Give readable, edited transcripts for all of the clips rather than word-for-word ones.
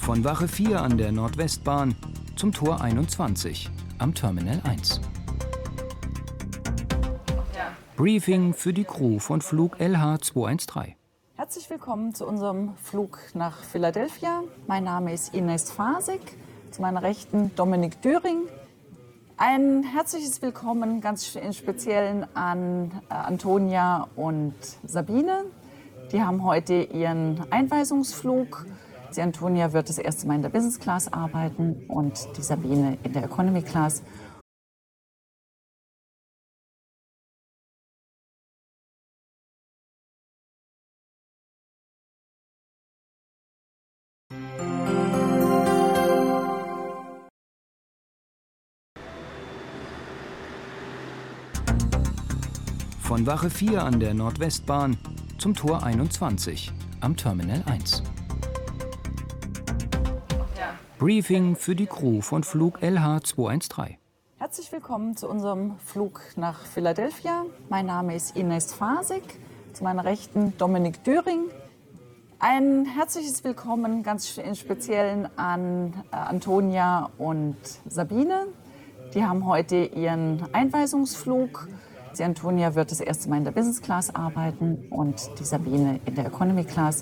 Von Wache 4 an der Nordwestbahn zum Tor 21 am Terminal 1. Briefing für die Crew von Flug LH213. Herzlich willkommen zu unserem Flug nach Philadelphia. Mein Name ist Ines Fasig, zu meiner Rechten Dominik Düring. Ein herzliches Willkommen ganz im Speziellen an Antonia und Sabine. Die haben heute ihren Einweisungsflug. Die Antonia wird das erste Mal in der Business Class arbeiten und die Sabine in der Economy Class. Von Wache 4 an der Nordwestbahn zum Tor 21 am Terminal 1. Briefing für die Crew von Flug LH213. Herzlich willkommen zu unserem Flug nach Philadelphia. Mein Name ist Ines Fasig, zu meiner Rechten Dominik Düring. Ein herzliches Willkommen ganz im Speziellen an Antonia und Sabine. Die haben heute ihren Einweisungsflug. Die Antonia wird das erste Mal in der Business Class arbeiten und die Sabine in der Economy Class.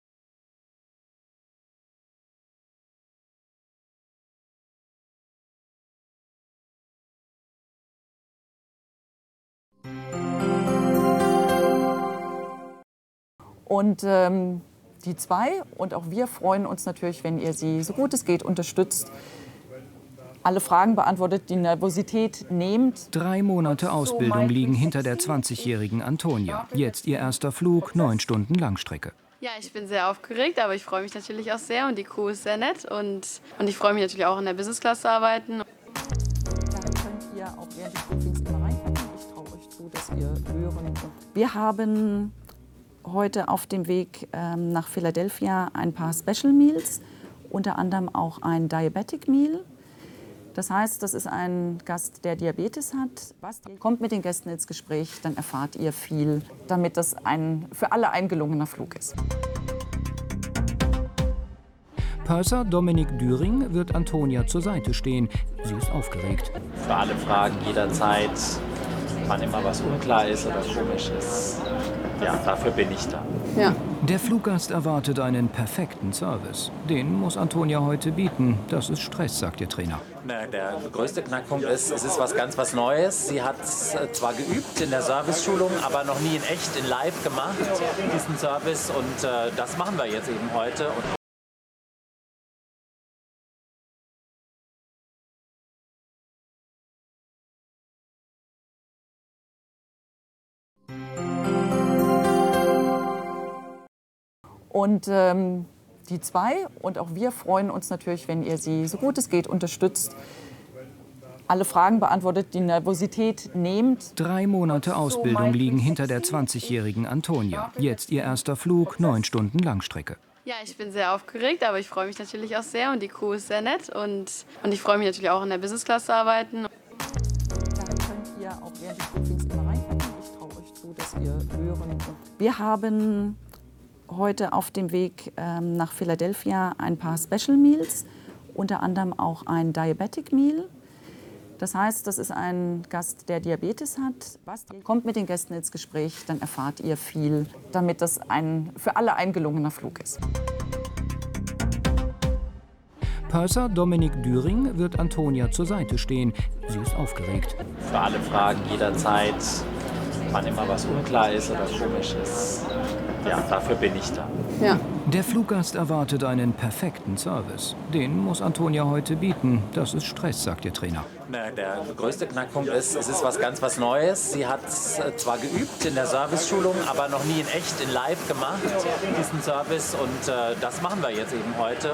Und die zwei und auch wir freuen uns natürlich, wenn ihr sie so gut es geht unterstützt, alle Fragen beantwortet, die Nervosität nehmt. 3 Monate Ausbildung liegen hinter der 20-jährigen Antonia. Jetzt ihr erster Flug, 9 Stunden Langstrecke. Ja, ich bin sehr aufgeregt, aber ich freue mich natürlich auch sehr und die Crew ist sehr nett und ich freue mich natürlich auch in der Business Class zu arbeiten. Da könnt ihr auch während des Briefings immer reingucken. Ich traue euch zu, dass ihr hören. Wir haben heute auf dem Weg nach Philadelphia ein paar Special Meals, unter anderem auch ein Diabetic Meal. Das heißt, das ist ein Gast, der Diabetes hat. Kommt mit den Gästen ins Gespräch, dann erfahrt ihr viel, damit das für alle ein gelungener Flug ist. Purser Dominik Düring wird Antonia zur Seite stehen. Sie ist aufgeregt. Für alle Fragen jederzeit, wann immer was unklar ist oder komisch ist. Ja, dafür bin ich da. Ja. Der Fluggast erwartet einen perfekten Service. Den muss Antonia heute bieten. Das ist Stress, sagt ihr Trainer. Der größte Knackpunkt ist, es ist was ganz Neues. Sie hat es zwar geübt in der Serviceschulung, aber noch nie in echt, in live gemacht, diesen Service. Und das machen wir jetzt eben heute. Und die zwei und auch wir freuen uns natürlich, wenn ihr sie so gut es geht unterstützt, alle Fragen beantwortet, die Nervosität nehmt. 3 Monate Ausbildung liegen hinter der 20-jährigen Antonia. Jetzt ihr erster Flug, 9 Stunden Langstrecke. Ja, ich bin sehr aufgeregt, aber ich freue mich natürlich auch sehr und die Crew ist sehr nett und ich freue mich natürlich auch in der Business Class zu arbeiten. Da könnt ihr auch während des Briefings immer reingucken. Ich traue euch zu, dass ihr hören. Wir haben heute auf dem Weg nach Philadelphia ein paar Special Meals, unter anderem auch ein Diabetic Meal. Das heißt, das ist ein Gast, der Diabetes hat. Kommt mit den Gästen ins Gespräch, dann erfahrt ihr viel, damit das für alle ein gelungener Flug ist. Purser Dominik Düring wird Antonia zur Seite stehen. Sie ist aufgeregt. Für alle Fragen jederzeit, wann immer was unklar ist oder komisch ist. Ja, dafür bin ich da. Ja. Der Fluggast erwartet einen perfekten Service. Den muss Antonia heute bieten. Das ist Stress, sagt ihr Trainer. Der größte Knackpunkt ist, es ist was Neues. Sie hat es zwar geübt in der Serviceschulung, aber noch nie in echt, in live gemacht, diesen Service. Und das machen wir jetzt eben heute.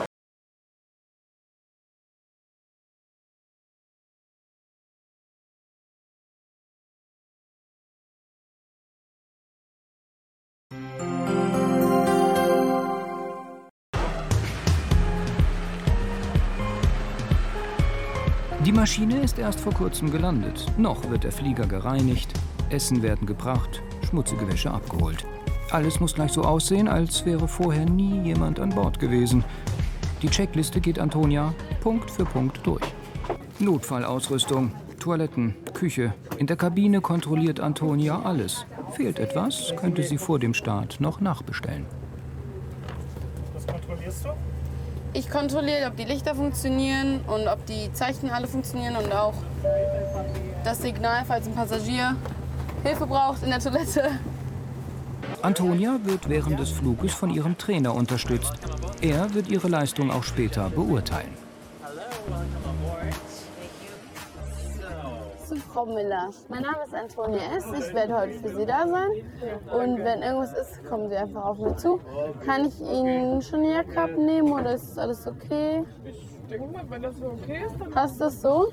Die Maschine ist erst vor kurzem gelandet. Noch wird der Flieger gereinigt, Essen werden gebracht, schmutzige Wäsche abgeholt. Alles muss gleich so aussehen, als wäre vorher nie jemand an Bord gewesen. Die Checkliste geht Antonia Punkt für Punkt durch. Notfallausrüstung, Toiletten, Küche. In der Kabine kontrolliert Antonia alles. Fehlt etwas, könnte sie vor dem Start noch nachbestellen. Was kontrollierst du? Ich kontrolliere, ob die Lichter funktionieren und ob die Zeichen alle funktionieren und auch das Signal, falls ein Passagier Hilfe braucht in der Toilette. Antonia wird während des Fluges von ihrem Trainer unterstützt. Er wird ihre Leistung auch später beurteilen. Zu Frau Miller. Mein Name ist Antonia S. Ich werde heute für Sie da sein. Und wenn irgendwas ist, kommen Sie einfach auf mich zu. Kann ich Ihnen schon eine Jacke abnehmen oder ist alles okay? Ich denke mal, wenn das so okay ist, dann... Passt das so?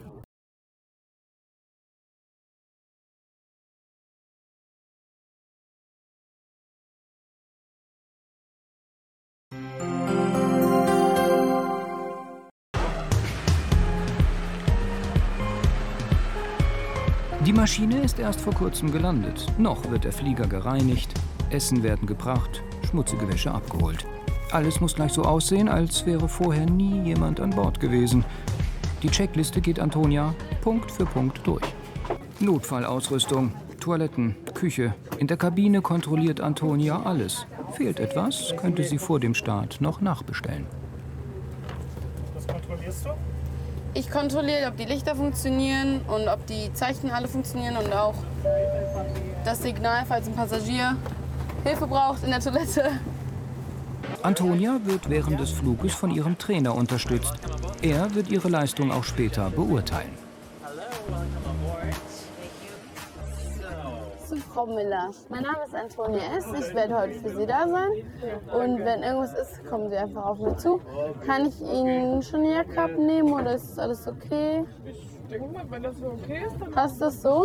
Die Maschine ist erst vor kurzem gelandet. Noch wird der Flieger gereinigt, Essen werden gebracht, schmutzige Wäsche abgeholt. Alles muss gleich so aussehen, als wäre vorher nie jemand an Bord gewesen. Die Checkliste geht Antonia Punkt für Punkt durch. Notfallausrüstung, Toiletten, Küche. In der Kabine kontrolliert Antonia alles. Fehlt etwas, könnte sie vor dem Start noch nachbestellen. Was kontrollierst du? Ich kontrolliere, ob die Lichter funktionieren und ob die Zeichen alle funktionieren und auch das Signal, falls ein Passagier Hilfe braucht in der Toilette. Antonia wird während des Fluges von ihrem Trainer unterstützt. Er wird ihre Leistung auch später beurteilen. Zu Frau Miller. Mein Name ist Antonia S. Ich werde heute für Sie da sein. Und wenn irgendwas ist, kommen Sie einfach auf mich zu. Kann ich Ihnen schon eine Jacke abnehmen oder ist alles okay? Ich denke mal, wenn das so okay ist, dann... Passt das so?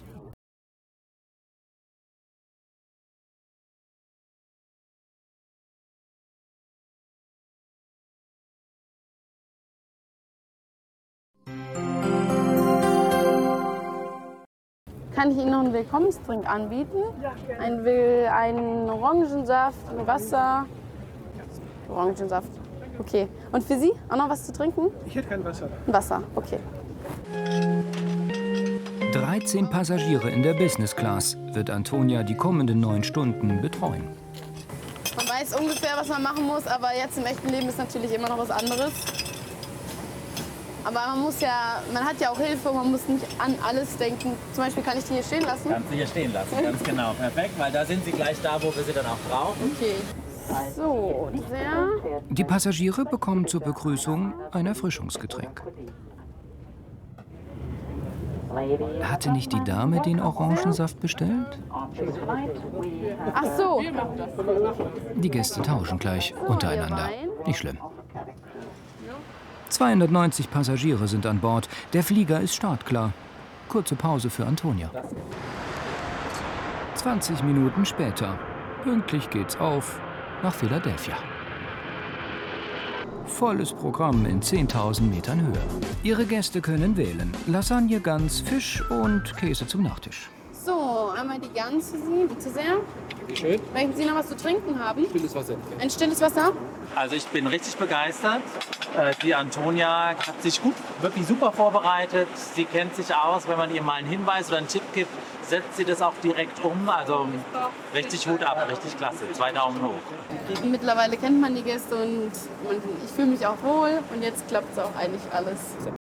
Kann ich Ihnen noch einen Willkommensdrink anbieten? Einen Orangensaft, ein Wasser. Orangensaft. Okay. Und für Sie auch noch was zu trinken? Ich hätte kein Wasser. Ein Wasser, okay. 13 Passagiere in der Business Class wird Antonia die kommenden 9 Stunden betreuen. Man weiß ungefähr, was man machen muss, aber jetzt im echten Leben ist natürlich immer noch was anderes. Aber man hat ja auch Hilfe, man muss nicht an alles denken. Zum Beispiel kann ich die hier stehen lassen? Kannst du hier stehen lassen, ganz genau. Perfekt, weil da sind sie gleich da, wo wir sie dann auch brauchen. Okay. So, sehr. Die Passagiere bekommen zur Begrüßung ein Erfrischungsgetränk. Hatte nicht die Dame den Orangensaft bestellt? Ach so. Die Gäste tauschen gleich untereinander. Nicht schlimm. 290 Passagiere sind an Bord. Der Flieger ist startklar. Kurze Pause für Antonia. 20 Minuten später. Pünktlich geht's auf nach Philadelphia. Volles Programm in 10.000 Metern Höhe. Ihre Gäste können wählen. Lasagne, Gans, Fisch und Käse zum Nachtisch. So, einmal die Gans für Sie, bitte sehr. Schön. Möchten Sie noch was zu trinken haben? Stilles Wasser. Ein stilles Wasser? Also ich bin richtig begeistert. Die Antonia hat sich wirklich super vorbereitet. Sie kennt sich aus, wenn man ihr mal einen Hinweis oder einen Tipp gibt, setzt sie das auch direkt um. Also richtig Hut ab, richtig klasse. 2 Daumen hoch. Mittlerweile kennt man die Gäste und ich fühle mich auch wohl und jetzt klappt es auch eigentlich alles.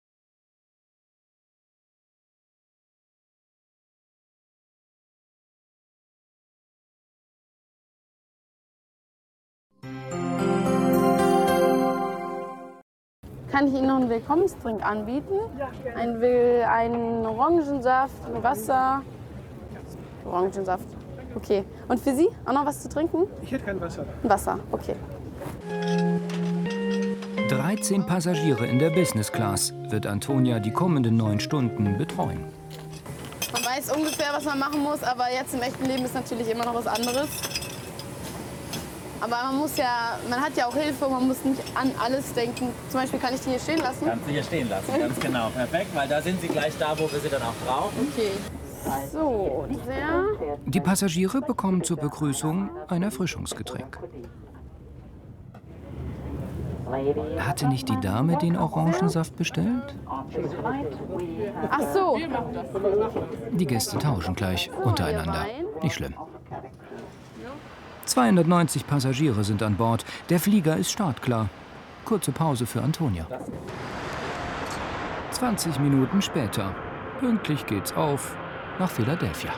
Kann ich Ihnen noch einen Willkommensdrink anbieten? Einen Orangensaft, ein Wasser. Orangensaft. Okay. Und für Sie auch noch was zu trinken? Ich hätte kein Wasser. Ein Wasser, okay. 13 Passagiere in der Business Class wird Antonia die kommenden 9 Stunden betreuen. Man weiß ungefähr, was man machen muss, aber jetzt im echten Leben ist natürlich immer noch was anderes. Aber man hat ja auch Hilfe, man muss nicht an alles denken. Zum Beispiel kann ich die hier stehen lassen? Kannst du hier stehen lassen, ganz genau. Perfekt, weil da sind sie gleich da, wo wir sie dann auch brauchen. Okay. So, sehr. Die Passagiere bekommen zur Begrüßung ein Erfrischungsgetränk. Hatte nicht die Dame den Orangensaft bestellt? Ach so. Die Gäste tauschen gleich untereinander. Nicht schlimm. 290 Passagiere sind an Bord. Der Flieger ist startklar. Kurze Pause für Antonia. 20 Minuten später. Pünktlich geht's auf nach Philadelphia.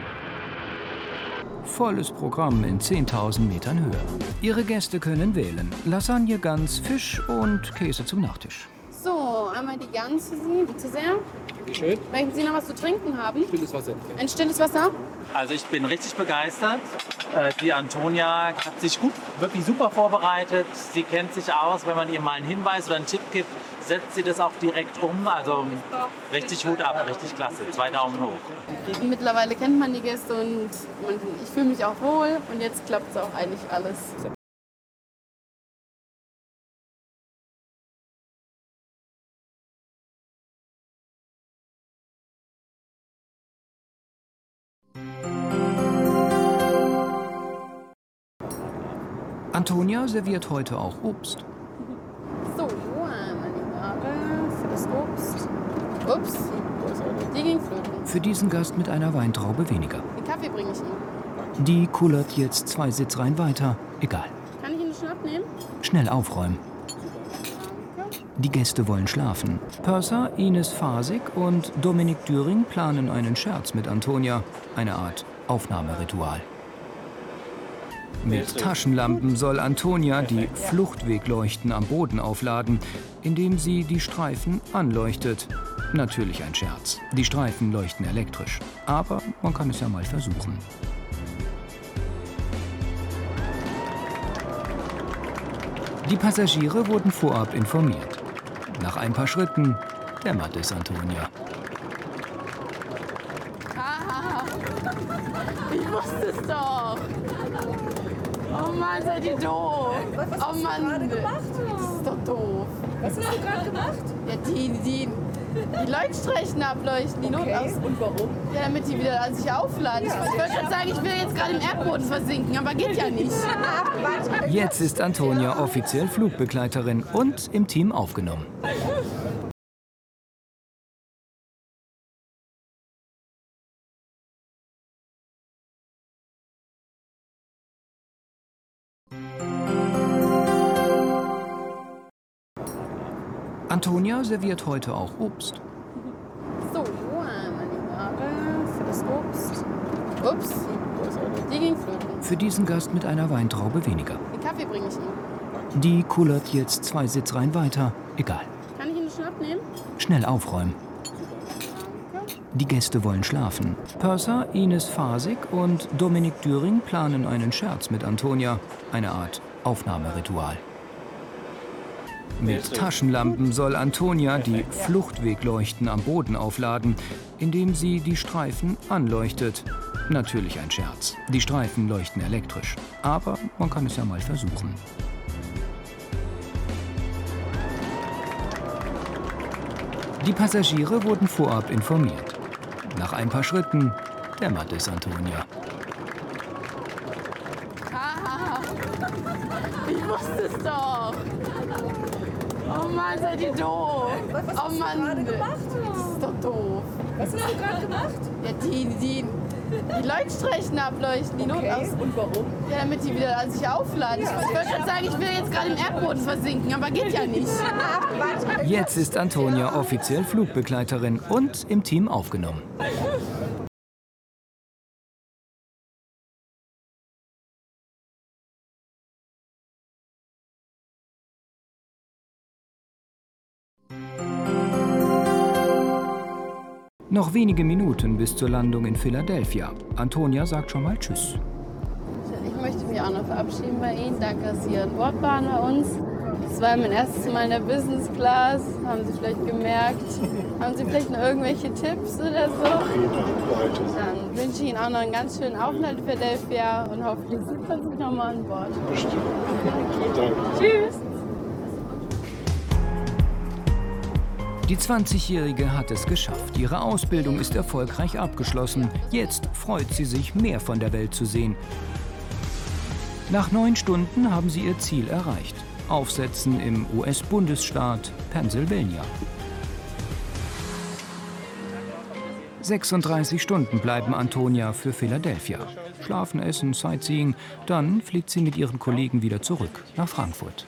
Volles Programm in 10.000 Metern Höhe. Ihre Gäste können wählen. Lasagne, Gans, Fisch und Käse zum Nachtisch. So, einmal die Gans für Sie, bitte sehr. Dankeschön. Möchten Sie noch was zu trinken haben? Stilles Wasser. Ein stilles Wasser? Also ich bin richtig begeistert. Die Antonia hat sich wirklich super vorbereitet. Sie kennt sich aus. Wenn man ihr mal einen Hinweis oder einen Tipp gibt, setzt sie das auch direkt um. Also richtig Hut ab, richtig klasse. 2 Daumen hoch. Mittlerweile kennt man die Gäste und ich fühle mich auch wohl. Und jetzt klappt es auch eigentlich alles. Antonia serviert heute auch Obst. So, einmal die Ware für das Obst. Ups, die ging flöten. Für diesen Gast mit einer Weintraube weniger. Den Kaffee bringe ich Ihnen. Die kullert jetzt 2 Sitzreihen weiter. Egal. Kann ich Ihnen einen Schnapp nehmen? Schnell aufräumen. Die Gäste wollen schlafen. Purser, Ines Fasig und Dominik Düring planen einen Scherz mit Antonia. Eine Art Aufnahmeritual. Mit Taschenlampen soll Antonia die Fluchtwegleuchten am Boden aufladen, indem sie die Streifen anleuchtet. Natürlich ein Scherz. Die Streifen leuchten elektrisch. Aber man kann es ja mal versuchen. Die Passagiere wurden vorab informiert. Nach ein paar Schritten dämmert es Antonia. Haha, ich wusste es doch. Oh Mann, seid ihr doof. Oh Mann, das ist doch doof. Was hast du gerade gemacht? Ja, die Leuchtstreifen ableuchten, die Notaus. Und warum? Ja, damit die wieder sich aufladen. Ich wollte schon sagen, ich will jetzt gerade im Erdboden versinken, aber geht ja nicht. Jetzt ist Antonia offiziell Flugbegleiterin und im Team aufgenommen. Antonia serviert heute auch Obst. So, einmal die Ware für das Obst. Ups, die ging flöten. Für diesen Gast mit einer Weintraube weniger. Den Kaffee bringe ich Ihnen. Die kullert jetzt 2 Sitzreihen weiter. Egal. Kann ich Ihnen einen Schnapp nehmen? Schnell aufräumen. Die Gäste wollen schlafen. Purser, Ines Fasig und Dominik Düring planen einen Scherz mit Antonia. Eine Art Aufnahmeritual. Mit Taschenlampen soll Antonia die Fluchtwegleuchten am Boden aufladen, indem sie die Streifen anleuchtet. Natürlich ein Scherz. Die Streifen leuchten elektrisch. Aber man kann es ja mal versuchen. Die Passagiere wurden vorab informiert. Nach ein paar Schritten dämmert es Antonia. Haha, ich wusste es doch. Oh Mann, seid ihr doof. Oh Mann, das ist doch doof. Was hast du gerade gemacht? Ja, die Leuchtstreifen ableuchten, die Notaus. Und warum? Ja, damit die wieder sich aufladen. Ich wollte schon sagen, ich will jetzt gerade im Erdboden versinken, aber geht ja nicht. Jetzt ist Antonia offiziell Flugbegleiterin und im Team aufgenommen. Noch wenige Minuten bis zur Landung in Philadelphia. Antonia sagt schon mal Tschüss. Ich möchte mich auch noch verabschieden bei Ihnen. Danke, dass Sie an Bord waren bei uns. Das war mein erstes Mal in der Business Class. Haben Sie vielleicht gemerkt. Haben Sie vielleicht noch irgendwelche Tipps oder so? Dann wünsche ich Ihnen auch noch einen ganz schönen Aufenthalt in Philadelphia und hoffentlich sieht man sich nochmal an Bord. Bestimmt. Vielen Dank. Tschüss! Die 20-Jährige hat es geschafft. Ihre Ausbildung ist erfolgreich abgeschlossen. Jetzt freut sie sich, mehr von der Welt zu sehen. Nach 9 Stunden haben sie ihr Ziel erreicht. Aufsetzen im US-Bundesstaat Pennsylvania. 36 Stunden bleiben Antonia für Philadelphia. Schlafen, essen, Sightseeing. Dann fliegt sie mit ihren Kollegen wieder zurück nach Frankfurt.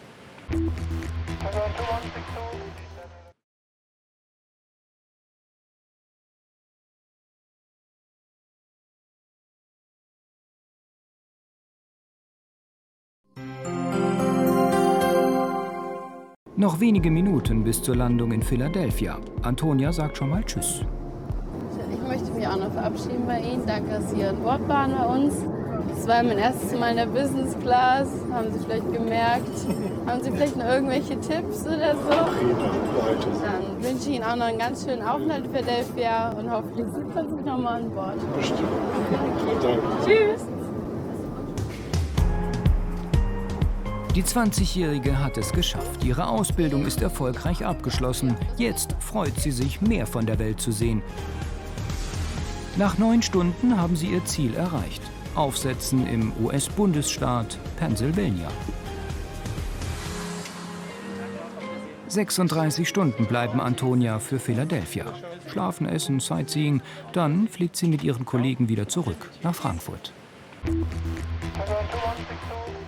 Noch wenige Minuten bis zur Landung in Philadelphia. Antonia sagt schon mal Tschüss. Ich möchte mich auch noch verabschieden bei Ihnen. Danke, dass Sie hier an Bord waren bei uns. Das war mein erstes Mal in der Business Class. Haben Sie vielleicht gemerkt? Haben Sie vielleicht noch irgendwelche Tipps oder so? Dann wünsche ich Ihnen auch noch einen ganz schönen Aufenthalt in Philadelphia und hoffentlich sieht man sich nochmal an Bord. Bestimmt. Danke. Tschüss! Die 20-Jährige hat es geschafft. Ihre Ausbildung ist erfolgreich abgeschlossen. Jetzt freut sie sich, mehr von der Welt zu sehen. Nach 9 Stunden haben sie ihr Ziel erreicht. Aufsetzen im US-Bundesstaat Pennsylvania. 36 Stunden bleiben Antonia für Philadelphia. Schlafen, essen, Sightseeing. Dann fliegt sie mit ihren Kollegen wieder zurück nach Frankfurt.